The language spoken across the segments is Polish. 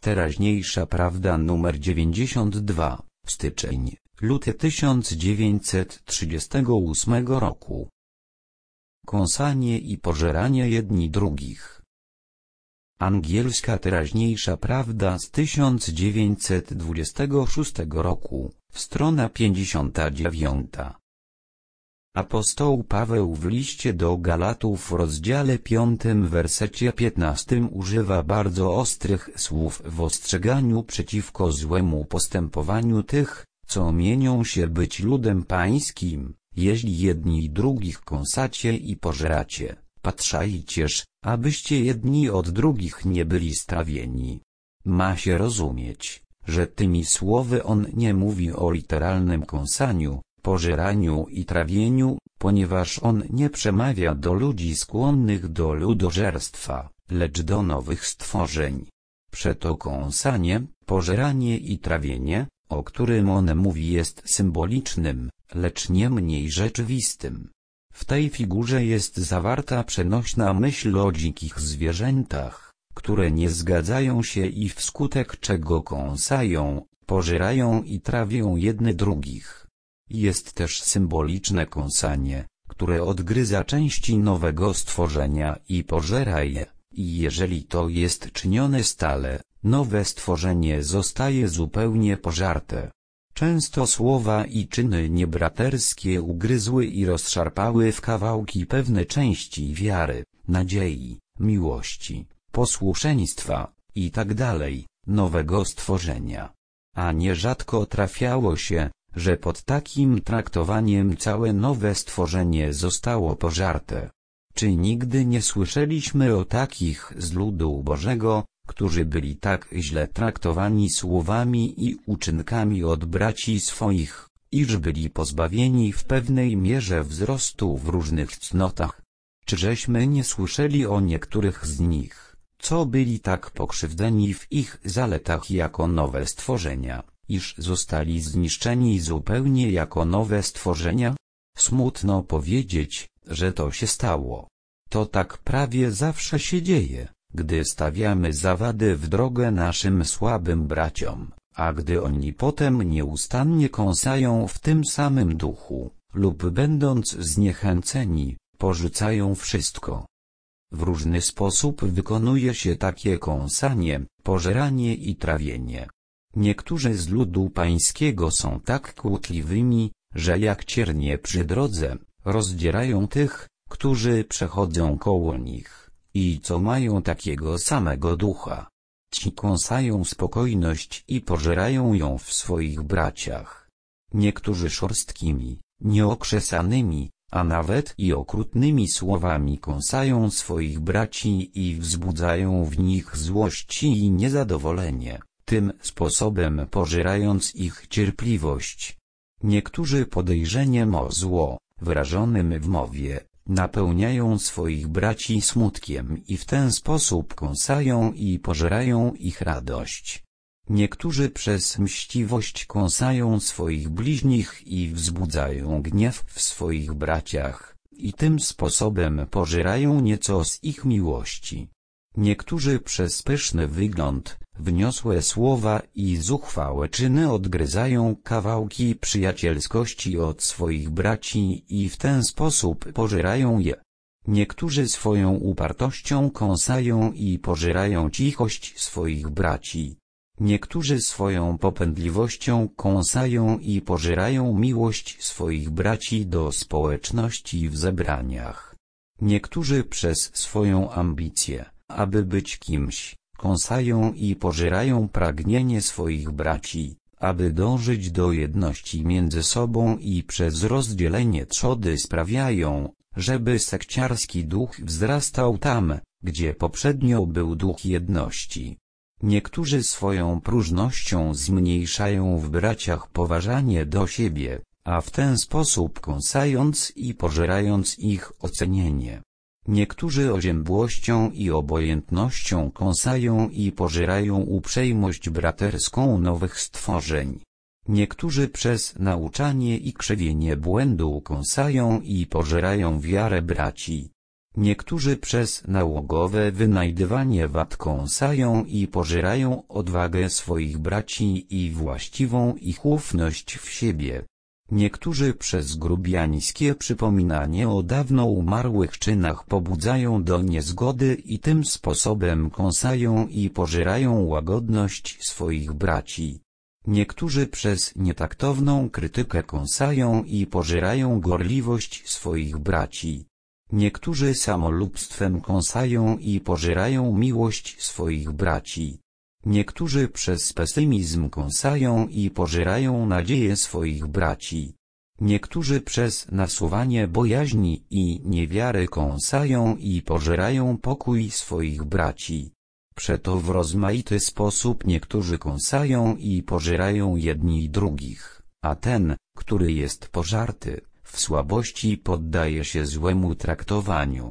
Teraźniejsza prawda numer 92, styczeń, luty 1938 roku. Kąsanie i pożeranie jedni drugich. Angielska teraźniejsza prawda z 1926 roku, strona 59. Apostoł Paweł w liście do Galatów w rozdziale 5 wersecie 15 używa bardzo ostrych słów w ostrzeganiu przeciwko złemu postępowaniu tych, co mienią się być ludem pańskim. Jeśli jedni drugich kąsacie i pożeracie, patrzajcież, abyście jedni od drugich nie byli strawieni. Ma się rozumieć, że tymi słowy on nie mówi o literalnym kąsaniu, pożeraniu i trawieniu, ponieważ on nie przemawia do ludzi skłonnych do ludożerstwa, lecz do nowych stworzeń. Przeto kąsanie, pożeranie i trawienie, o którym on mówi, jest symbolicznym, lecz nie mniej rzeczywistym. W tej figurze jest zawarta przenośna myśl o dzikich zwierzętach, które nie zgadzają się i wskutek czego kąsają, pożerają i trawią jedne drugich. Jest też symboliczne kąsanie, które odgryza części nowego stworzenia i pożera je, i jeżeli to jest czynione stale, nowe stworzenie zostaje zupełnie pożarte. Często słowa i czyny niebraterskie ugryzły i rozszarpały w kawałki pewne części wiary, nadziei, miłości, posłuszeństwa itd. nowego stworzenia. A nierzadko trafiało się, że pod takim traktowaniem całe nowe stworzenie zostało pożarte. Czy nigdy nie słyszeliśmy o takich z ludu Bożego, którzy byli tak źle traktowani słowami i uczynkami od braci swoich, iż byli pozbawieni w pewnej mierze wzrostu w różnych cnotach? Czyżeśmy nie słyszeli o niektórych z nich, co byli tak pokrzywdzeni w ich zaletach jako nowe stworzenia, iż zostali zniszczeni zupełnie jako nowe stworzenia? Smutno powiedzieć, że to się stało. To tak prawie zawsze się dzieje, gdy stawiamy zawady w drogę naszym słabym braciom, a gdy oni potem nieustannie kąsają w tym samym duchu, lub będąc zniechęceni, porzucają wszystko. W różny sposób wykonuje się takie kąsanie, pożeranie i trawienie. Niektórzy z ludu pańskiego są tak kłótliwymi, że jak ciernie przy drodze, rozdzierają tych, którzy przechodzą koło nich, i co mają takiego samego ducha. Ci kąsają spokojność i pożerają ją w swoich braciach. Niektórzy szorstkimi, nieokrzesanymi, a nawet i okrutnymi słowami kąsają swoich braci i wzbudzają w nich złość i niezadowolenie, tym sposobem pożerając ich cierpliwość. Niektórzy podejrzeniem o zło, wyrażonym w mowie, napełniają swoich braci smutkiem i w ten sposób kąsają i pożerają ich radość. Niektórzy przez mściwość kąsają swoich bliźnich i wzbudzają gniew w swoich braciach, i tym sposobem pożerają nieco z ich miłości. Niektórzy przez pyszny wygląd, wniosłe słowa i zuchwałe czyny odgryzają kawałki przyjacielskości od swoich braci i w ten sposób pożerają je. Niektórzy swoją upartością kąsają i pożerają cichość swoich braci. Niektórzy swoją popędliwością kąsają i pożerają miłość swoich braci do społeczności w zebraniach. Niektórzy przez swoją ambicję, aby być kimś, kąsają i pożerają pragnienie swoich braci, aby dążyć do jedności między sobą i przez rozdzielenie trzody sprawiają, żeby sekciarski duch wzrastał tam, gdzie poprzednio był duch jedności. Niektórzy swoją próżnością zmniejszają w braciach poważanie do siebie, a w ten sposób kąsając i pożerając ich ocenienie. Niektórzy oziębłością i obojętnością kąsają i pożerają uprzejmość braterską nowych stworzeń. Niektórzy przez nauczanie i krzewienie błędu kąsają i pożerają wiarę braci. Niektórzy przez nałogowe wynajdywanie wad kąsają i pożerają odwagę swoich braci i właściwą ich ufność w siebie. Niektórzy przez grubiańskie przypominanie o dawno umarłych czynach pobudzają do niezgody i tym sposobem kąsają i pożerają łagodność swoich braci. Niektórzy przez nietaktowną krytykę kąsają i pożerają gorliwość swoich braci. Niektórzy samolubstwem kąsają i pożerają miłość swoich braci. Niektórzy przez pesymizm kąsają i pożerają nadzieję swoich braci. Niektórzy przez nasuwanie bojaźni i niewiary kąsają i pożerają pokój swoich braci. Przeto w rozmaity sposób niektórzy kąsają i pożerają jedni drugich, a ten, który jest pożarty, w słabości poddaje się złemu traktowaniu.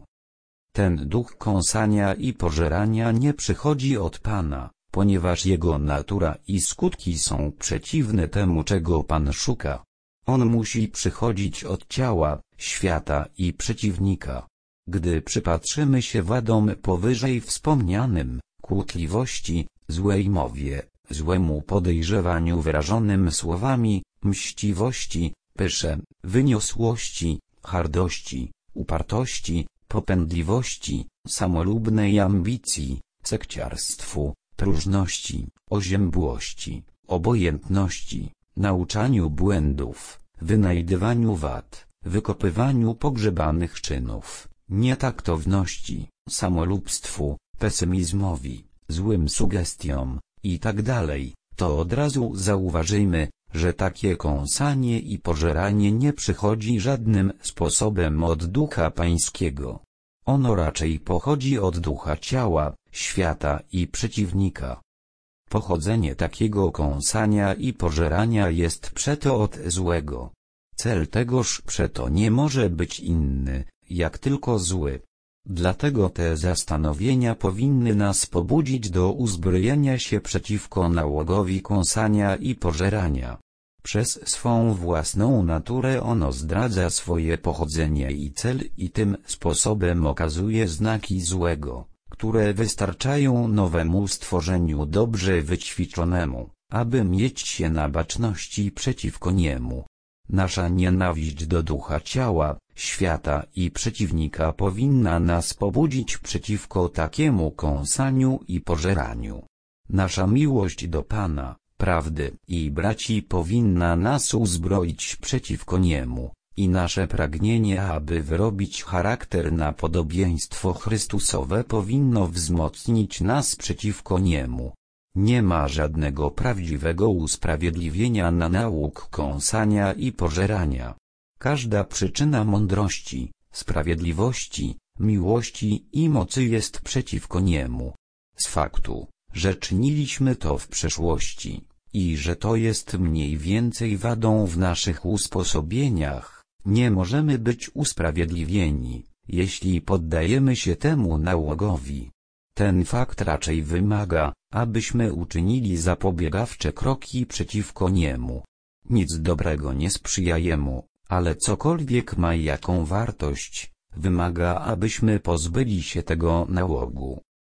Ten duch kąsania i pożerania nie przychodzi od Pana, ponieważ jego natura i skutki są przeciwne temu, czego Pan szuka. On musi przychodzić od ciała, świata i przeciwnika. Gdy przypatrzymy się wadom powyżej wspomnianym, kłótliwości, złej mowie, złemu podejrzewaniu wyrażonym słowami, mściwości, pysze, wyniosłości, hardości, upartości, popędliwości, samolubnej ambicji, sekciarstwu, próżności, oziębłości, obojętności, nauczaniu błędów, wynajdywaniu wad, wykopywaniu pogrzebanych czynów, nietaktowności, samolubstwu, pesymizmowi, złym sugestiom, itd., to od razu zauważymy, że takie kąsanie i pożeranie nie przychodzi żadnym sposobem od Ducha Pańskiego. Ono raczej pochodzi od ducha ciała, świata i przeciwnika. Pochodzenie takiego kąsania i pożerania jest przeto od złego. Cel tegoż przeto nie może być inny, jak tylko zły. Dlatego te zastanowienia powinny nas pobudzić do uzbrojenia się przeciwko nałogowi kąsania i pożerania. Przez swą własną naturę ono zdradza swoje pochodzenie i cel i tym sposobem okazuje znaki złego, które wystarczają nowemu stworzeniu dobrze wyćwiczonemu, aby mieć się na baczności przeciwko niemu. Nasza nienawiść do ducha ciała, świata i przeciwnika powinna nas pobudzić przeciwko takiemu kąsaniu i pożeraniu. Nasza miłość do Pana, prawdy i braci powinna nas uzbroić przeciwko niemu, i nasze pragnienie, aby wyrobić charakter na podobieństwo Chrystusowe, powinno wzmocnić nas przeciwko niemu. Nie ma żadnego prawdziwego usprawiedliwienia na nauk kąsania i pożerania. Każda przyczyna mądrości, sprawiedliwości, miłości i mocy jest przeciwko niemu. Z faktu, że czyniliśmy to w przeszłości, i że to jest mniej więcej wadą w naszych usposobieniach, nie możemy być usprawiedliwieni, jeśli poddajemy się temu nałogowi. Ten fakt raczej wymaga, abyśmy uczynili zapobiegawcze kroki przeciwko niemu. Nic dobrego nie sprzyja jemu, ale cokolwiek ma jaką wartość, wymaga, abyśmy pozbyli się tego nałogu.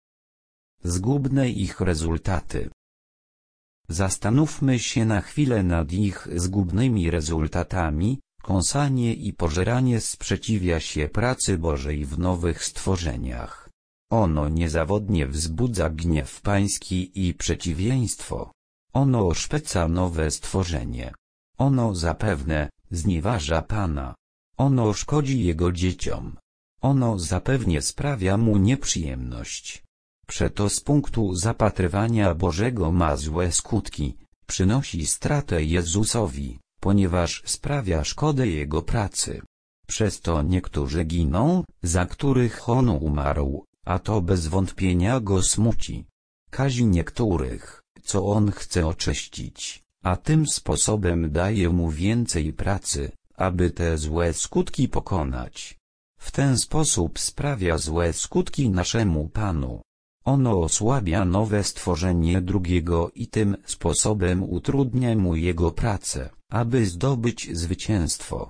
Zgubne ich rezultaty. Zastanówmy się na chwilę nad ich zgubnymi rezultatami. Kąsanie i pożeranie sprzeciwia się pracy Bożej w nowych stworzeniach. Ono niezawodnie wzbudza gniew Pański i przeciwieństwo. Ono oszpeca nowe stworzenie. Ono zapewne znieważa Pana. Ono szkodzi Jego dzieciom. Ono zapewnie sprawia Mu nieprzyjemność. Przeto z punktu zapatrywania Bożego ma złe skutki, przynosi stratę Jezusowi, ponieważ sprawia szkodę Jego pracy. Przez to niektórzy giną, za których On umarł, a to bez wątpienia Go smuci. Kazi niektórych, co On chce oczyścić, a tym sposobem daje Mu więcej pracy, aby te złe skutki pokonać. W ten sposób sprawia złe skutki naszemu Panu. Ono osłabia nowe stworzenie drugiego i tym sposobem utrudnia mu jego pracę, aby zdobyć zwycięstwo.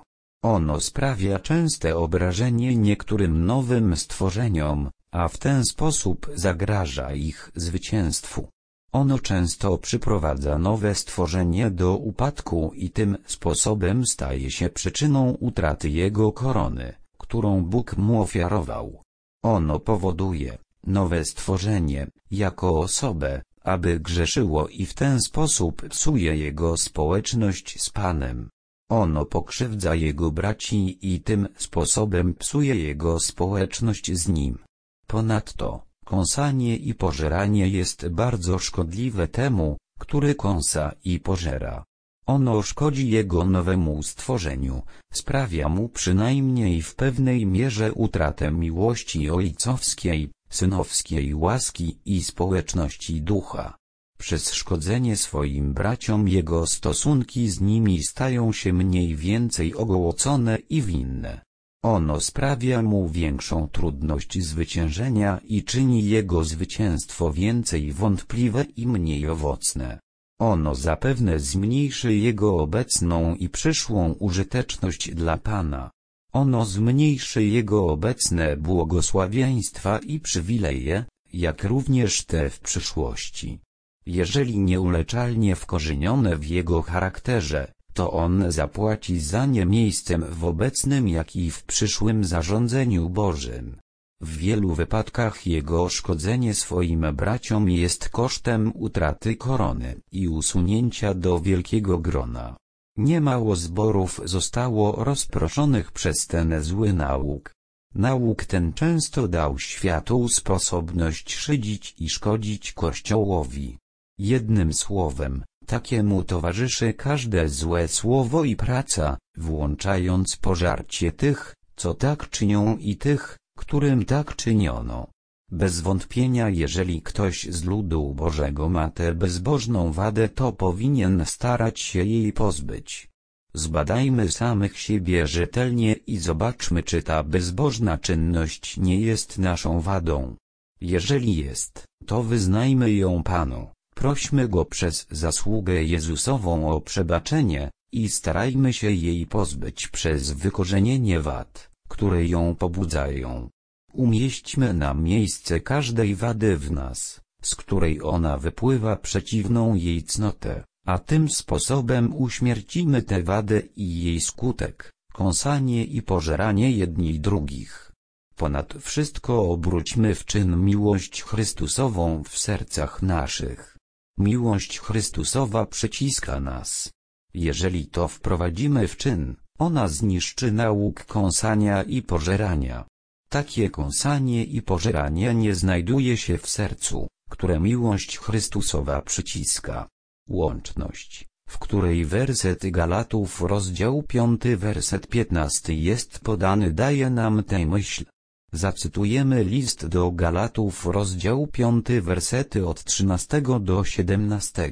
Ono sprawia częste obrażenie niektórym nowym stworzeniom, a w ten sposób zagraża ich zwycięstwu. Ono często przyprowadza nowe stworzenie do upadku i tym sposobem staje się przyczyną utraty jego korony, którą Bóg mu ofiarował. Ono powoduje nowe stworzenie, jako osobę, aby grzeszyło i w ten sposób psuje jego społeczność z Panem. Ono pokrzywdza jego braci i tym sposobem psuje jego społeczność z nim. Ponadto, kąsanie i pożeranie jest bardzo szkodliwe temu, który kąsa i pożera. Ono szkodzi jego nowemu stworzeniu, sprawia mu przynajmniej w pewnej mierze utratę miłości ojcowskiej, synowskiej łaski i społeczności ducha. Przez szkodzenie swoim braciom jego stosunki z nimi stają się mniej więcej ogołocone i winne. Ono sprawia mu większą trudność zwyciężenia i czyni jego zwycięstwo więcej wątpliwe i mniej owocne. Ono zapewne zmniejszy jego obecną i przyszłą użyteczność dla Pana. Ono zmniejszy jego obecne błogosławieństwa i przywileje, jak również te w przyszłości. Jeżeli nieuleczalnie wkorzenione w jego charakterze, to on zapłaci za nie miejscem w obecnym jak i w przyszłym zarządzeniu Bożym. W wielu wypadkach jego szkodzenie swoim braciom jest kosztem utraty korony i usunięcia do wielkiego grona. Niemało zborów zostało rozproszonych przez ten zły nauk. Nauk ten często dał światu sposobność szydzić i szkodzić Kościołowi. Jednym słowem, takiemu towarzyszy każde złe słowo i praca, włączając pożarcie tych, co tak czynią i tych, którym tak czyniono. Bez wątpienia jeżeli ktoś z ludu Bożego ma tę bezbożną wadę, to powinien starać się jej pozbyć. Zbadajmy samych siebie rzetelnie i zobaczmy, czy ta bezbożna czynność nie jest naszą wadą. Jeżeli jest, to wyznajmy ją Panu, prośmy Go przez zasługę Jezusową o przebaczenie i starajmy się jej pozbyć przez wykorzenienie wad, które ją pobudzają. Umieśćmy na miejsce każdej wady w nas, z której ona wypływa przeciwną jej cnotę, a tym sposobem uśmiercimy tę wadę i jej skutek, kąsanie i pożeranie jedni drugich. Ponad wszystko obróćmy w czyn miłość Chrystusową w sercach naszych. Miłość Chrystusowa przyciska nas. Jeżeli to wprowadzimy w czyn, ona zniszczy nauk kąsania i pożerania. Takie kąsanie i pożeranie nie znajduje się w sercu, które miłość Chrystusowa przyciska. Łączność, w której werset Galatów rozdział 5 werset 15 jest podany, daje nam tę myśl. Zacytujemy list do Galatów rozdział 5 wersety od 13 do 17,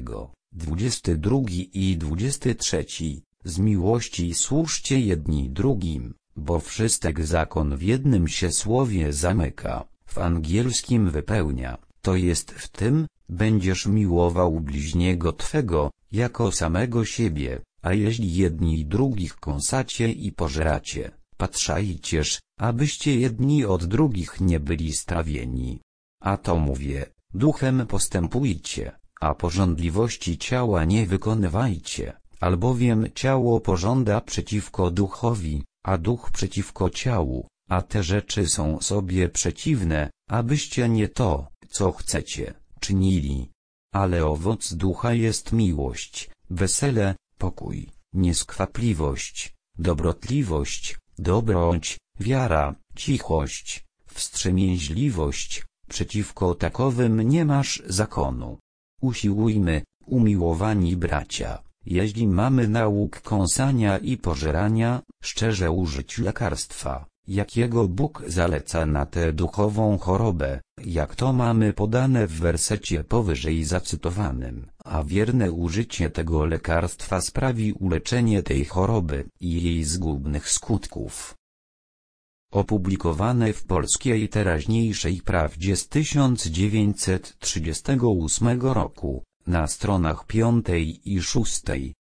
22 i 23. Z miłości służcie jedni drugim, bo wszystek zakon w jednym się słowie zamyka, w angielskim wypełnia, to jest w tym, będziesz miłował bliźniego twego, jako samego siebie, a jeśli jedni drugich kąsacie i pożeracie, patrzajcież, abyście jedni od drugich nie byli strawieni. A to mówię, duchem postępujcie, a pożądliwości ciała nie wykonywajcie, albowiem ciało pożąda przeciwko duchowi, a duch przeciwko ciału, a te rzeczy są sobie przeciwne, abyście nie to, co chcecie, czynili. Ale owoc ducha jest miłość, wesele, pokój, nieskwapliwość, dobrotliwość, dobroć, wiara, cichość, wstrzemięźliwość, przeciwko takowym nie masz zakonu. Usiłujmy, umiłowani bracia, jeśli mamy nauk kąsania i pożerania, szczerze użyć lekarstwa, jakiego Bóg zaleca na tę duchową chorobę, jak to mamy podane w wersecie powyżej zacytowanym, a wierne użycie tego lekarstwa sprawi uleczenie tej choroby i jej zgubnych skutków. Opublikowane w Polskiej Teraźniejszej Prawdzie z 1938 roku, na stronach 5 i 6.